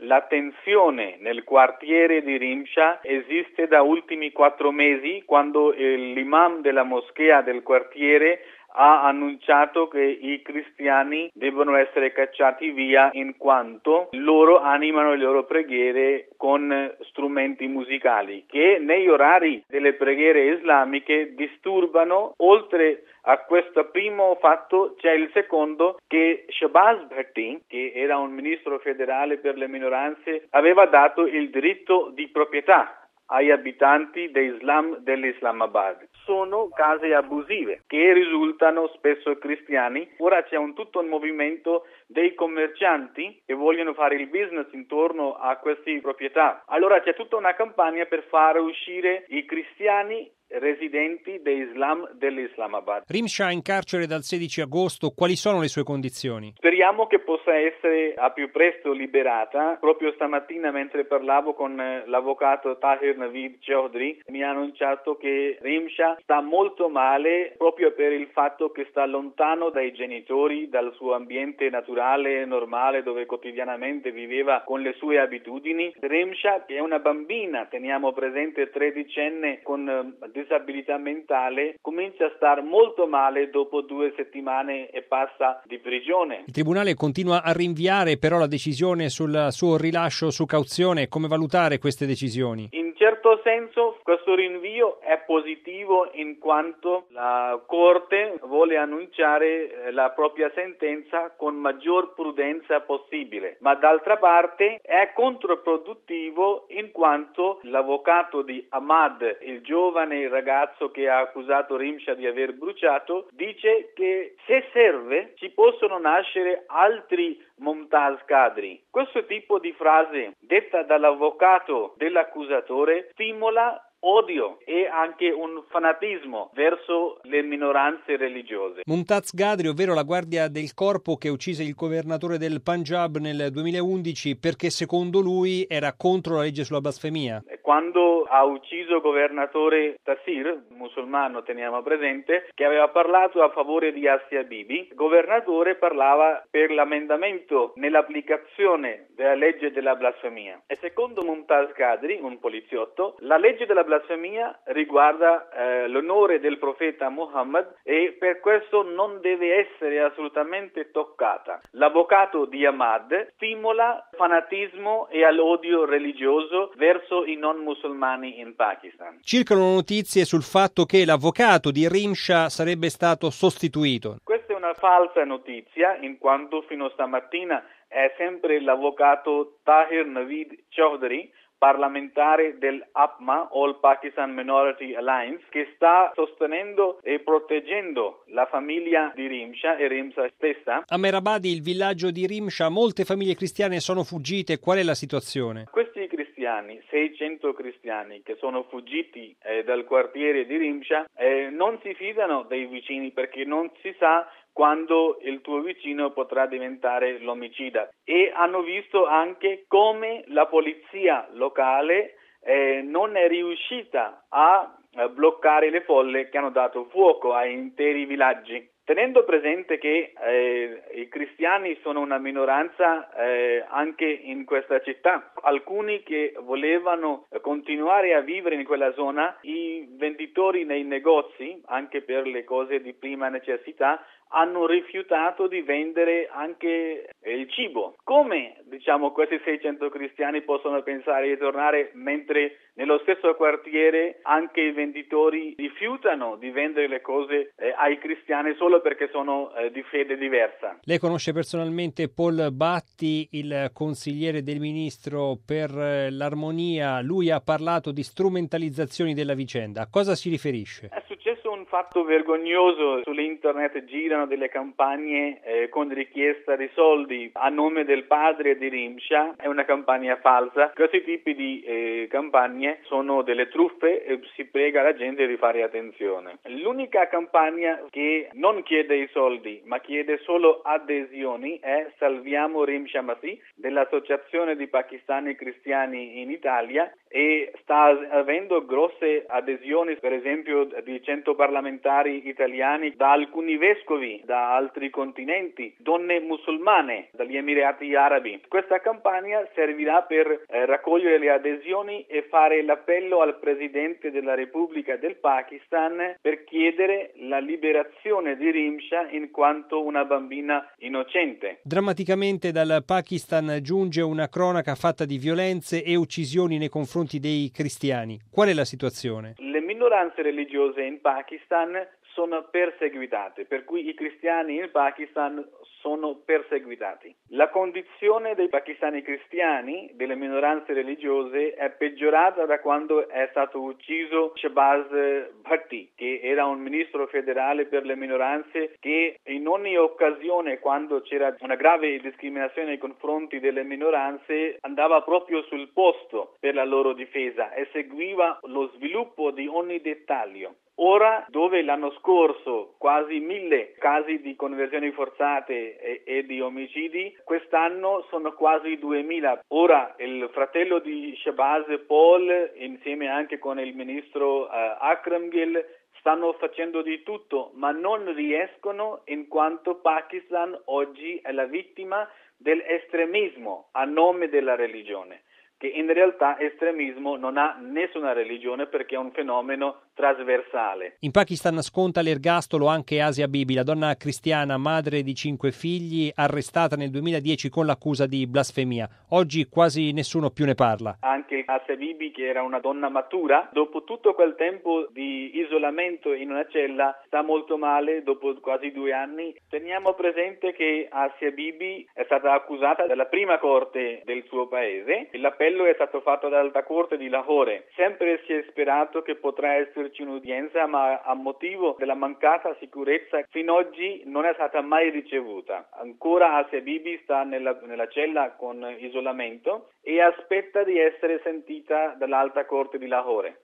La tensione nel quartiere di Rimsha esiste da ultimi 4 mesi, quando l'imam della moschea del quartiere ha annunciato che i cristiani devono essere cacciati via in quanto loro animano le loro preghiere con strumenti musicali che negli orari delle preghiere islamiche disturbano. Oltre a questo primo fatto c'è il secondo, che Shahbaz Bhatti, che era un ministro federale per le minoranze, aveva dato il diritto di proprietà agli abitanti dell'Islamabad. Sono case abusive che risultano spesso cristiani. Ora c'è tutto un movimento dei commercianti che vogliono fare il business intorno a queste proprietà. Allora c'è tutta una campagna per far uscire i cristiani residenti dell'Islamabad. Rimsha in carcere dal 16 agosto, quali sono le sue condizioni? Speriamo che possa essere a più presto liberata. Proprio stamattina, mentre parlavo con l'avvocato Tahir Naveed Chaudhry, mi ha annunciato che Rimsha sta molto male proprio per il fatto che sta lontano dai genitori, dal suo ambiente naturale e normale dove quotidianamente viveva con le sue abitudini. Rimsha, che è una bambina, teniamo presente, 13enne con disabilità mentale, comincia a star molto male dopo 2 settimane e passa di prigione. Il tribunale continua a rinviare però la decisione sul suo rilascio su cauzione. Come valutare queste decisioni? In certo senso questo rinvio è positivo in quanto la Corte vuole annunciare la propria sentenza con maggior prudenza possibile, ma d'altra parte è controproduttivo in quanto l'avvocato di Ahmad, il giovane ragazzo che ha accusato Rimsha di aver bruciato, dice che se serve ci possono nascere altri Mumtaz Qadri. Questo tipo di frase detta dall'avvocato dell'accusatore stimola odio e anche un fanatismo verso le minoranze religiose. Mumtaz Qadri, ovvero la guardia del corpo che uccise il governatore del Punjab nel 2011 perché secondo lui era contro la legge sulla blasfemia. Quando ha ucciso il governatore Taseer, musulmano teniamo presente, che aveva parlato a favore di Asia Bibi, il governatore parlava per l'amendamento nell'applicazione della legge della blasfemia. E secondo Mumtaz Qadri, un poliziotto, la legge della blasfemia riguarda l'onore del profeta Muhammad e per questo non deve essere assolutamente toccata. L'avvocato di Ahmad stimola fanatismo e all'odio religioso verso i non musulmani in Pakistan. Circolano notizie sul fatto che l'avvocato di Rimsha sarebbe stato sostituito. Questa è una falsa notizia, in quanto fino a stamattina è sempre l'avvocato Tahir Naveed Chaudhry, parlamentare dell'APMA, All Pakistan Minority Alliance, che sta sostenendo e proteggendo la famiglia di Rimsha e Rimsha stessa. A Mehrabadi, il villaggio di Rimsha, molte famiglie cristiane sono fuggite. Qual è la situazione? Questi cristiani, 600 cristiani che sono fuggiti dal quartiere di Rimsha, non si fidano dei vicini perché non si sa quando il tuo vicino potrà diventare l'omicida, e hanno visto anche come la polizia locale non è riuscita a bloccare le folle che hanno dato fuoco a interi villaggi. Tenendo presente che i cristiani sono una minoranza anche in questa città, alcuni che volevano continuare a vivere in quella zona, i venditori nei negozi, anche per le cose di prima necessità, hanno rifiutato di vendere anche il cibo. Come, questi 600 cristiani possono pensare di tornare mentre nello stesso quartiere anche i venditori rifiutano di vendere le cose ai cristiani solo perché sono di fede diversa? Lei conosce personalmente Paul Bhatti, il consigliere del ministro per l'armonia. Lui ha parlato di strumentalizzazioni della vicenda. A cosa si riferisce? È successo un fatto vergognoso. Sull'internet girano delle campagne con richiesta di soldi a nome del padre di Rimsha. È una campagna falsa. Questi tipi di campagne sono delle truffe e si prega la gente di fare attenzione. L'unica campagna che non chiede i soldi ma chiede solo adesioni è Salviamo Rimsha Masih dell'Associazione di Pakistani Cristiani in Italia, e sta avendo grosse adesioni, per esempio di 100 parlamentari parlamentari italiani, da alcuni vescovi, da altri continenti, donne musulmane, dagli Emirati Arabi. Questa campagna servirà per raccogliere le adesioni e fare l'appello al Presidente della Repubblica del Pakistan per chiedere la liberazione di Rimsha in quanto una bambina innocente. Drammaticamente dal Pakistan giunge una cronaca fatta di violenze e uccisioni nei confronti dei cristiani. Qual è la situazione? Le minoranze religiose in Pakistan sono perseguitate, per cui i cristiani in Pakistan sono perseguitati. La condizione dei pakistani cristiani, delle minoranze religiose, è peggiorata da quando è stato ucciso Shahbaz Bhatti, che era un ministro federale per le minoranze che in ogni occasione, quando c'era una grave discriminazione nei confronti delle minoranze, andava proprio sul posto per la loro difesa e seguiva lo sviluppo di ogni dettaglio. Ora, dove l'anno scorso quasi 1000 casi di conversioni forzate e di omicidi, quest'anno sono quasi 2000. Ora il fratello di Shahbaz, Paul, insieme anche con il ministro Akram Gill, stanno facendo di tutto, ma non riescono in quanto Pakistan oggi è la vittima dell'estremismo a nome della religione, che in realtà estremismo non ha nessuna religione perché è un fenomeno trasversale. In Pakistan sconta l'ergastolo anche Asia Bibi, la donna cristiana, madre di 5 figli, arrestata nel 2010 con l'accusa di blasfemia. Oggi quasi nessuno più ne parla. Anche Asia Bibi, che era una donna matura, dopo tutto quel tempo di isolamento in una cella, sta molto male dopo quasi 2 anni. Teniamo presente che Asia Bibi è stata accusata dalla prima corte del suo paese. L'appello è stato fatto dall'Alta Corte di Lahore. Sempre si è sperato che potrà esserci un'udienza, ma a motivo della mancata sicurezza fino ad oggi non è stata mai ricevuta. Ancora Asia Bibi sta nella cella con isolamento e aspetta di essere sentita dall'Alta Corte di Lahore.